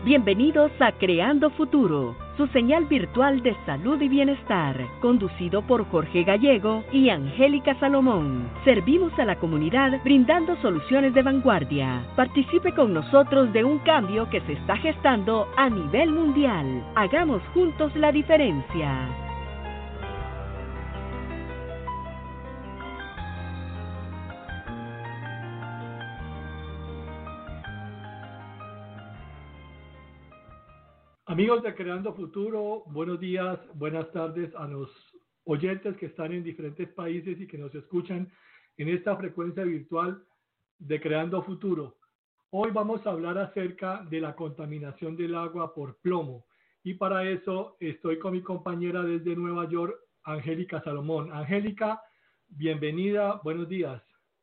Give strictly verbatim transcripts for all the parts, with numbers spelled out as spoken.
Bienvenidos a Creando Futuro, su señal virtual de salud y bienestar, conducido por Jorge Gallego y Angélica Salomón. Servimos a la comunidad brindando soluciones de vanguardia. Participe con nosotros de un cambio que se está gestando a nivel mundial. Hagamos juntos la diferencia. Amigos de Creando Futuro, buenos días, buenas tardes a los oyentes que están en diferentes países y que nos escuchan en esta frecuencia virtual de Creando Futuro. Hoy vamos a hablar acerca de la contaminación del agua por plomo y para eso estoy con mi compañera desde Nueva York, Angélica Salomón. Angélica, bienvenida, buenos días.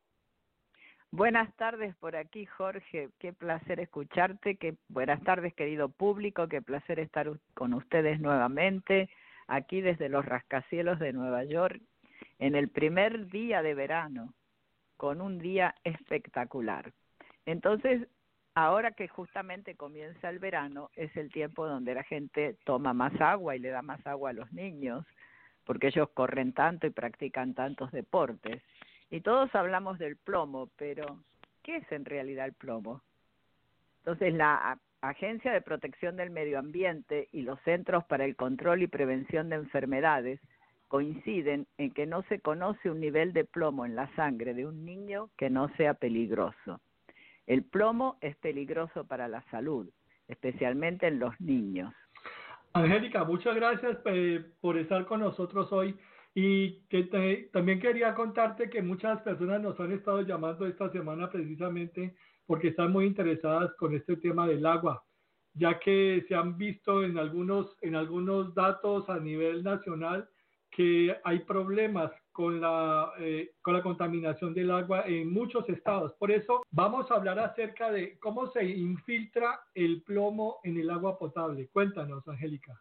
Buenas tardes por aquí, Jorge. Qué placer escucharte. Qué buenas tardes, querido público. Qué placer estar con ustedes nuevamente aquí desde los rascacielos de Nueva York en el primer día de verano, con un día espectacular. Entonces, ahora que justamente comienza el verano, es el tiempo donde la gente toma más agua y le da más agua a los niños, porque ellos corren tanto y practican tantos deportes. Y todos hablamos del plomo, pero ¿qué es en realidad el plomo? Entonces, la Agencia de Protección del Medio Ambiente y los Centros para el Control y Prevención de Enfermedades coinciden en que no se conoce un nivel de plomo en la sangre de un niño que no sea peligroso. El plomo es peligroso para la salud, especialmente en los niños. Angélica, muchas gracias eh, por estar con nosotros hoy. Y que te, también quería contarte que muchas personas nos han estado llamando esta semana precisamente porque están muy interesadas con este tema del agua, ya que se han visto en algunos, en algunos datos a nivel nacional que hay problemas con la, eh, con la contaminación del agua en muchos estados. Por eso vamos a hablar acerca de cómo se infiltra el plomo en el agua potable. Cuéntanos, Angélica.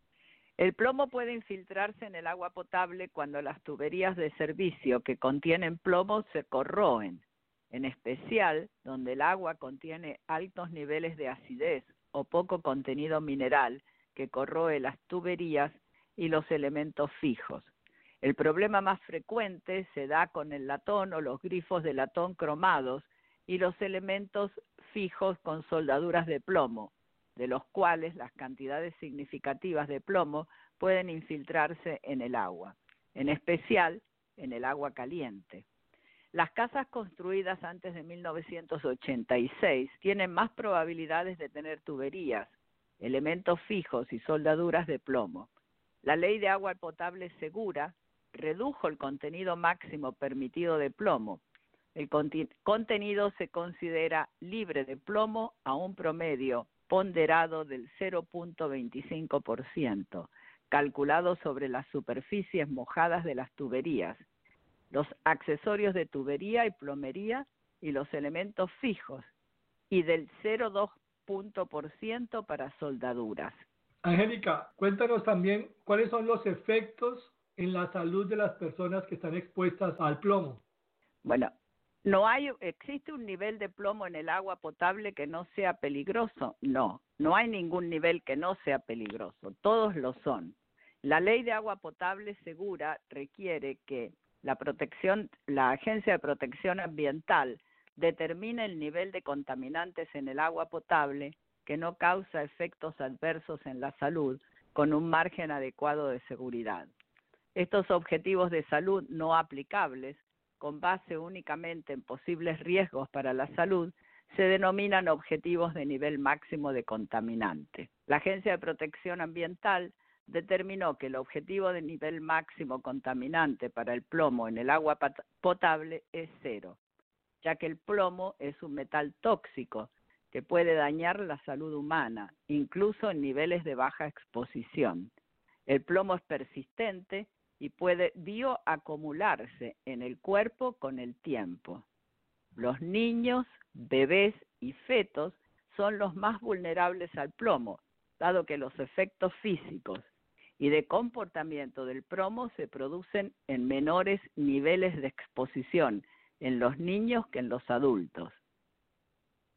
El plomo puede infiltrarse en el agua potable cuando las tuberías de servicio que contienen plomo se corroen, en especial donde el agua contiene altos niveles de acidez o poco contenido mineral que corroe las tuberías y los elementos fijos. El problema más frecuente se da con el latón o los grifos de latón cromados y los elementos fijos con soldaduras de plomo, de los cuales las cantidades significativas de plomo pueden infiltrarse en el agua, en especial en el agua caliente. Las casas construidas antes de mil novecientos ochenta y seis tienen más probabilidades de tener tuberías, elementos fijos y soldaduras de plomo. La Ley de Agua Potable Segura redujo el contenido máximo permitido de plomo. El contenido se considera libre de plomo a un promedio ponderado del cero punto veinticinco por ciento, calculado sobre las superficies mojadas de las tuberías, los accesorios de tubería y plomería y los elementos fijos, y del cero punto dos punto por ciento para soldaduras. Angélica, cuéntanos también cuáles son los efectos en la salud de las personas que están expuestas al plomo. Bueno, ¿No hay, existe un nivel de plomo en el agua potable que no sea peligroso? No, no hay ningún nivel que no sea peligroso, todos lo son. La Ley de Agua Potable Segura requiere que la protección, la Agencia de Protección Ambiental determine el nivel de contaminantes en el agua potable que no causa efectos adversos en la salud con un margen adecuado de seguridad. Estos objetivos de salud no aplicables, con base únicamente en posibles riesgos para la salud, se denominan objetivos de nivel máximo de contaminante. La Agencia de Protección Ambiental determinó que el objetivo de nivel máximo contaminante para el plomo en el agua potable es cero, ya que el plomo es un metal tóxico que puede dañar la salud humana, incluso en niveles de baja exposición. El plomo es persistente y puede bioacumularse en el cuerpo con el tiempo. Los niños, bebés y fetos son los más vulnerables al plomo, dado que los efectos físicos y de comportamiento del plomo se producen en menores niveles de exposición en los niños que en los adultos.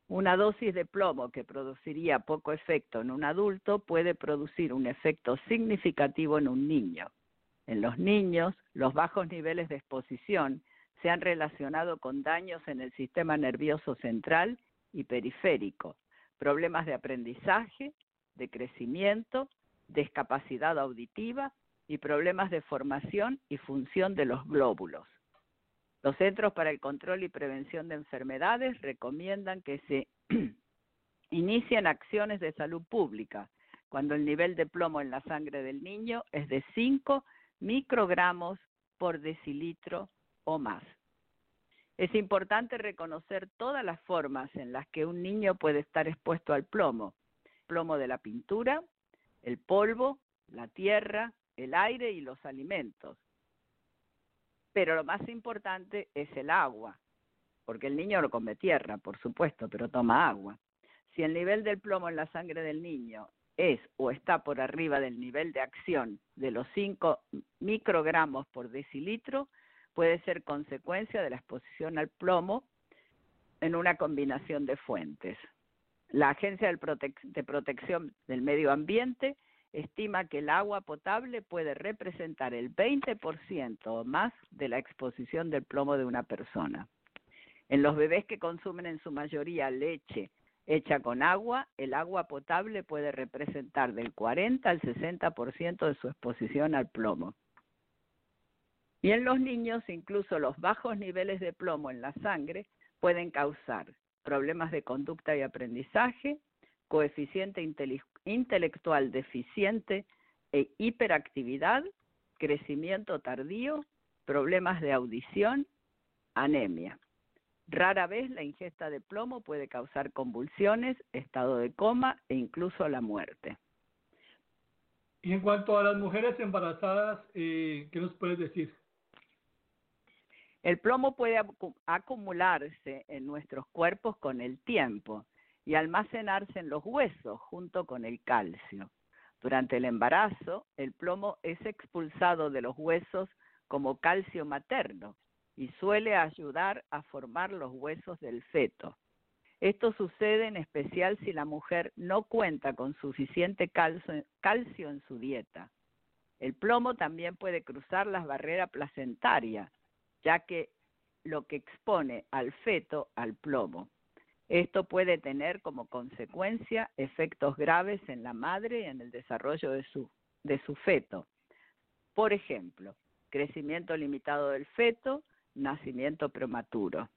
Una dosis de plomo que produciría poco efecto en un adulto puede producir un efecto significativo en un niño. En los niños, los bajos niveles de exposición se han relacionado con daños en el sistema nervioso central y periférico, problemas de aprendizaje, de crecimiento, discapacidad auditiva y problemas de formación y función de los glóbulos. Los Centros para el Control y Prevención de Enfermedades recomiendan que se inicien acciones de salud pública cuando el nivel de plomo en la sangre del niño es de cinco microgramos por decilitro o más. Es importante reconocer todas las formas en las que un niño puede estar expuesto al plomo: plomo de la pintura, el polvo, la tierra, el aire y los alimentos. Pero lo más importante es el agua, porque el niño no come tierra, por supuesto, pero toma agua. Si el nivel del plomo en la sangre del niño es o está por arriba del nivel de acción de los cinco microgramos por decilitro, puede ser consecuencia de la exposición al plomo en una combinación de fuentes. La Agencia de Protección del Medio Ambiente estima que el agua potable puede representar el veinte por ciento o más de la exposición del plomo de una persona. En los bebés que consumen en su mayoría leche hecha con agua, el agua potable puede representar del cuarenta al sesenta por ciento de su exposición al plomo. Y en los niños, incluso los bajos niveles de plomo en la sangre pueden causar problemas de conducta y aprendizaje, coeficiente intele- intelectual deficiente e hiperactividad, crecimiento tardío, problemas de audición, anemia. Rara vez la ingesta de plomo puede causar convulsiones, estado de coma e incluso la muerte. Y en cuanto a las mujeres embarazadas, eh, ¿qué nos puedes decir? El plomo puede acumularse en nuestros cuerpos con el tiempo y almacenarse en los huesos junto con el calcio. Durante el embarazo, el plomo es expulsado de los huesos como calcio materno y suele ayudar a formar los huesos del feto. Esto sucede en especial si la mujer no cuenta con suficiente calcio, calcio en su dieta. El plomo también puede cruzar la barrera placentaria, ya que lo que expone al feto al plomo. Esto puede tener como consecuencia efectos graves en la madre y en el desarrollo de su, de su feto. Por ejemplo, crecimiento limitado del feto, nacimiento prematuro.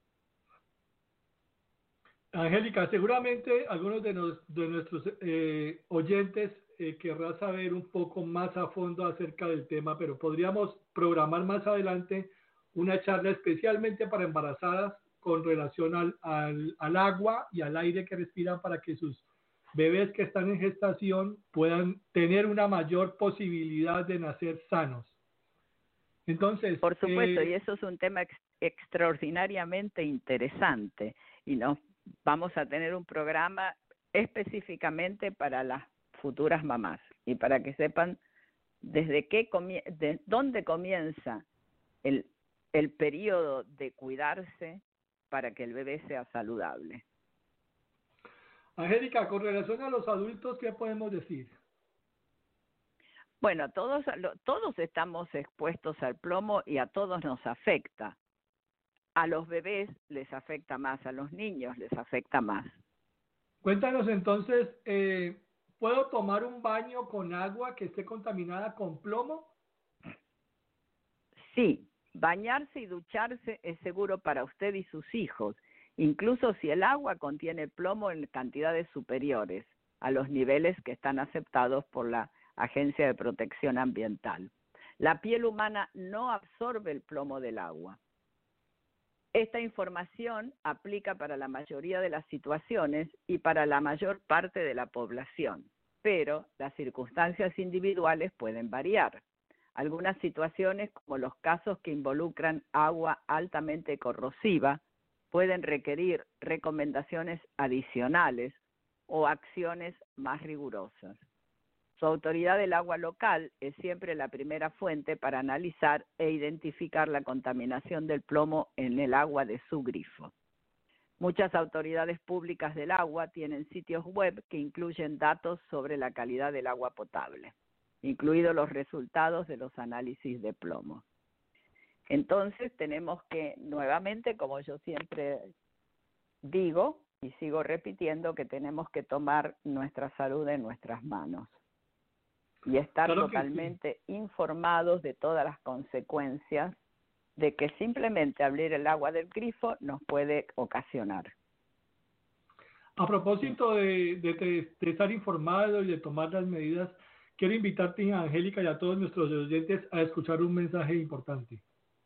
Angélica, seguramente algunos de, nos, de nuestros eh, oyentes eh, querrán saber un poco más a fondo acerca del tema, pero podríamos programar más adelante una charla especialmente para embarazadas con relación al, al, al agua y al aire que respiran para que sus bebés que están en gestación puedan tener una mayor posibilidad de nacer sanos. Entonces, por supuesto, eh, y eso es un tema ex, extraordinariamente interesante y nos vamos a tener un programa específicamente para las futuras mamás y para que sepan desde qué comie de dónde comienza el, el periodo de cuidarse para que el bebé sea saludable. Angélica, con relación a los adultos, ¿qué podemos decir? Bueno, todos, todos estamos expuestos al plomo y a todos nos afecta. A los bebés les afecta más, a los niños les afecta más. Cuéntanos entonces, eh, ¿puedo tomar un baño con agua que esté contaminada con plomo? Sí, bañarse y ducharse es seguro para usted y sus hijos, incluso si el agua contiene plomo en cantidades superiores a los niveles que están aceptados por la Agencia de Protección Ambiental. La piel humana no absorbe el plomo del agua. Esta información aplica para la mayoría de las situaciones y para la mayor parte de la población, pero las circunstancias individuales pueden variar. Algunas situaciones, como los casos que involucran agua altamente corrosiva, pueden requerir recomendaciones adicionales o acciones más rigurosas. Su autoridad del agua local es siempre la primera fuente para analizar e identificar la contaminación del plomo en el agua de su grifo. Muchas autoridades públicas del agua tienen sitios web que incluyen datos sobre la calidad del agua potable, incluidos los resultados de los análisis de plomo. Entonces tenemos que, nuevamente, como yo siempre digo y sigo repitiendo, que tenemos que tomar nuestra salud en nuestras manos y estar claro totalmente sí. informados de todas las consecuencias de que simplemente abrir el agua del grifo nos puede ocasionar. A propósito de, de, de estar informado y de tomar las medidas, quiero invitarte, Angélica, y a todos nuestros oyentes a escuchar un mensaje importante.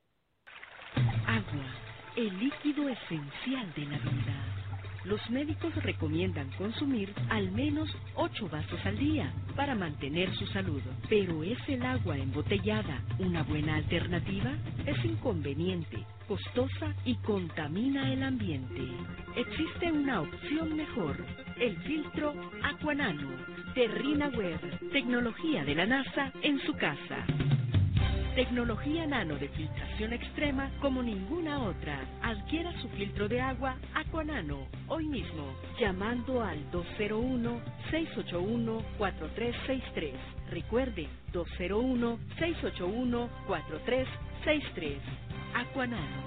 Agua, el líquido esencial de la vida. Los médicos recomiendan consumir al menos ocho vasos al día para mantener su salud. Pero ¿es el agua embotellada una buena alternativa? Es inconveniente, costosa y contamina el ambiente. Existe una opción mejor, el filtro Aquanano de RhinaWare, tecnología de la NASA en su casa. Tecnología nano de filtración extrema como ninguna otra. Adquiera su filtro de agua Aquanano hoy mismo, llamando al dos cero uno, seis ocho uno, cuatro tres seis tres. Recuerde, dos cero uno, seis ocho uno, cuatro tres seis tres. Aquanano.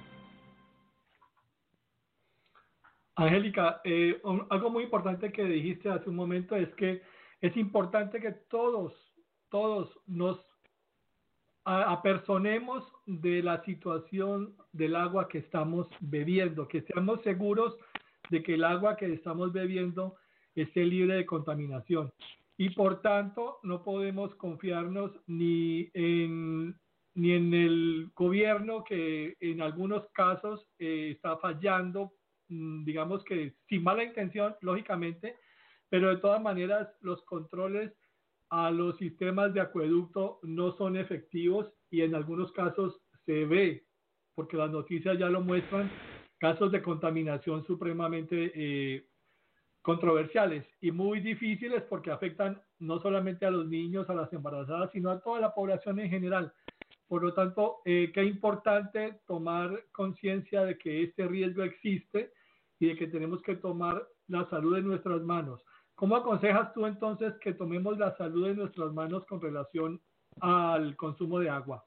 Angélica, eh, un, algo muy importante que dijiste hace un momento es que es importante que todos, todos nos apersonemos de la situación del agua que estamos bebiendo, que seamos seguros de que el agua que estamos bebiendo esté libre de contaminación. Y por tanto, no podemos confiarnos ni en, ni en el gobierno, que en algunos casos eh, está fallando, digamos que sin mala intención, lógicamente, pero de todas maneras los controles a los sistemas de acueducto no son efectivos y en algunos casos se ve, porque las noticias ya lo muestran, casos de contaminación supremamente eh, controversiales y muy difíciles porque afectan no solamente a los niños, a las embarazadas, sino a toda la población en general. Por lo tanto, eh, qué importante tomar conciencia de que este riesgo existe y de que tenemos que tomar la salud en nuestras manos. ¿Cómo aconsejas tú entonces que tomemos la salud en nuestras manos con relación al consumo de agua?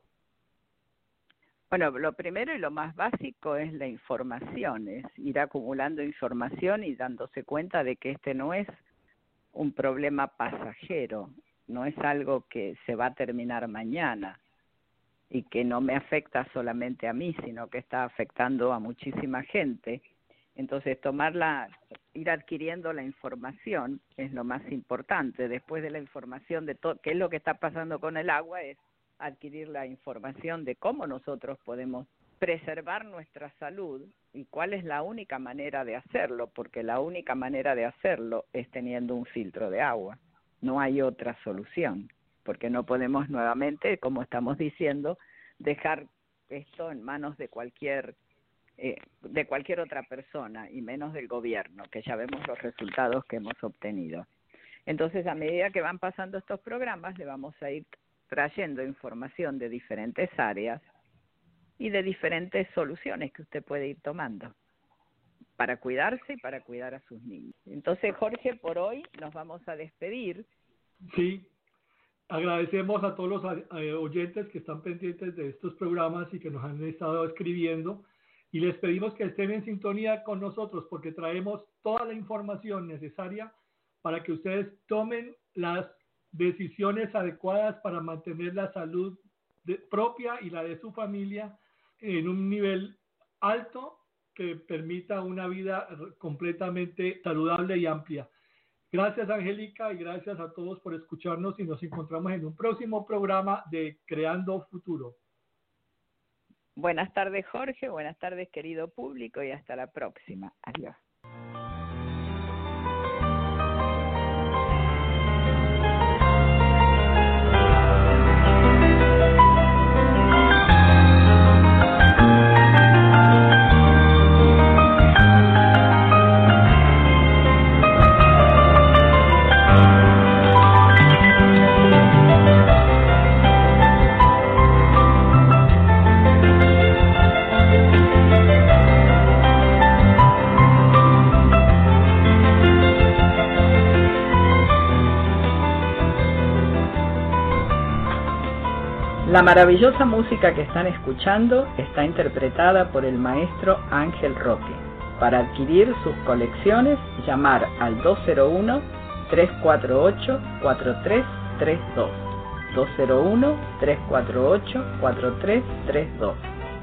Bueno, lo primero y lo más básico es la información, es ir acumulando información y dándose cuenta de que este no es un problema pasajero, no es algo que se va a terminar mañana y que no me afecta solamente a mí, sino que está afectando a muchísima gente. Entonces, tomarla, ir adquiriendo la información es lo más importante. Después de la información de todo, qué es lo que está pasando con el agua, es adquirir la información de cómo nosotros podemos preservar nuestra salud y cuál es la única manera de hacerlo, porque la única manera de hacerlo es teniendo un filtro de agua. No hay otra solución, porque no podemos nuevamente, como estamos diciendo, dejar esto en manos de cualquier Eh, de cualquier otra persona y menos del gobierno, que ya vemos los resultados que hemos obtenido. Entonces, a medida que van pasando estos programas, le vamos a ir trayendo información de diferentes áreas y de diferentes soluciones que usted puede ir tomando para cuidarse y para cuidar a sus niños. Entonces, Jorge, por hoy nos vamos a despedir. Sí, agradecemos a todos los eh, oyentes que están pendientes de estos programas y que nos han estado escribiendo. Y les pedimos que estén en sintonía con nosotros porque traemos toda la información necesaria para que ustedes tomen las decisiones adecuadas para mantener la salud de, propia y la de su familia en un nivel alto que permita una vida completamente saludable y amplia. Gracias, Angélica, y gracias a todos por escucharnos y nos encontramos en un próximo programa de Creando Futuro. Buenas tardes, Jorge. Buenas tardes, querido público, y hasta la próxima. Adiós. La maravillosa música que están escuchando está interpretada por el maestro Ángel Roque. Para adquirir sus colecciones, llamar al dos cero uno, tres cuatro ocho, cuatro tres tres dos. dos cero uno, tres cuatro ocho, cuatro tres tres dos.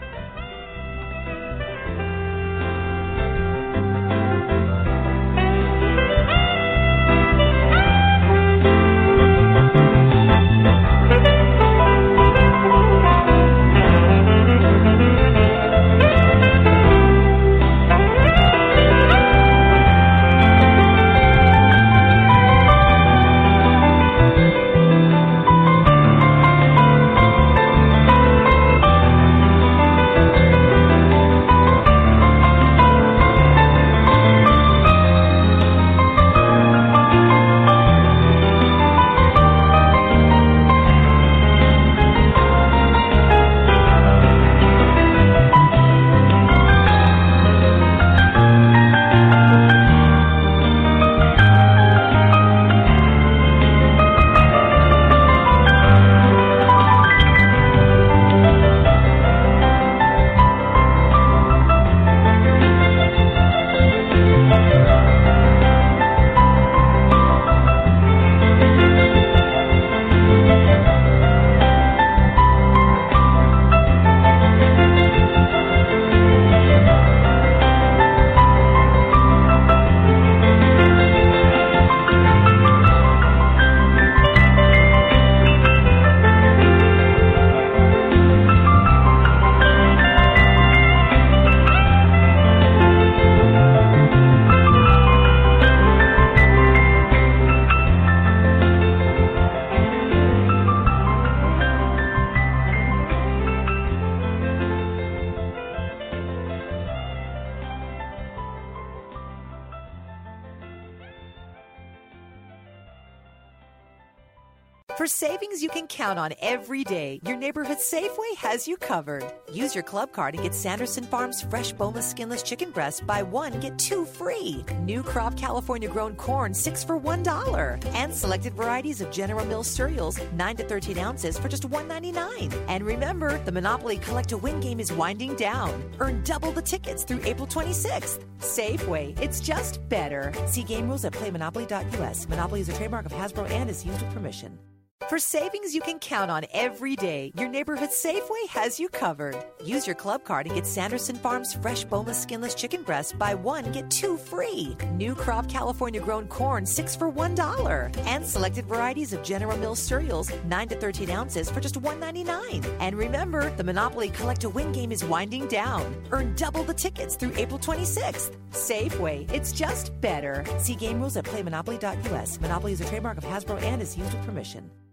For savings you can count on every day, your neighborhood Safeway has you covered. Use your club card and get Sanderson Farms fresh boneless skinless chicken breast. Buy one, get two free. New crop California grown corn, six for one dollar. And selected varieties of General Mills cereals, nine to thirteen ounces for just one ninety-nine. And remember, the Monopoly Collect to Win game is winding down. Earn double the tickets through April twenty-sixth. Safeway, it's just better. See game rules at play monopoly dot u s. Monopoly is a trademark of Hasbro and is used with permission. For savings you can count on every day, your neighborhood Safeway has you covered. Use your club card and get Sanderson Farms fresh boneless skinless chicken breast. Buy one, get two free. New crop California grown corn, six for one dollar. And selected varieties of General Mills cereals, nine to thirteen ounces for just one ninety-nine. And remember, the Monopoly Collect to Win game is winding down. Earn double the tickets through April twenty-sixth. Safeway, it's just better. See game rules at play monopoly dot u s. Monopoly is a trademark of Hasbro and is used with permission.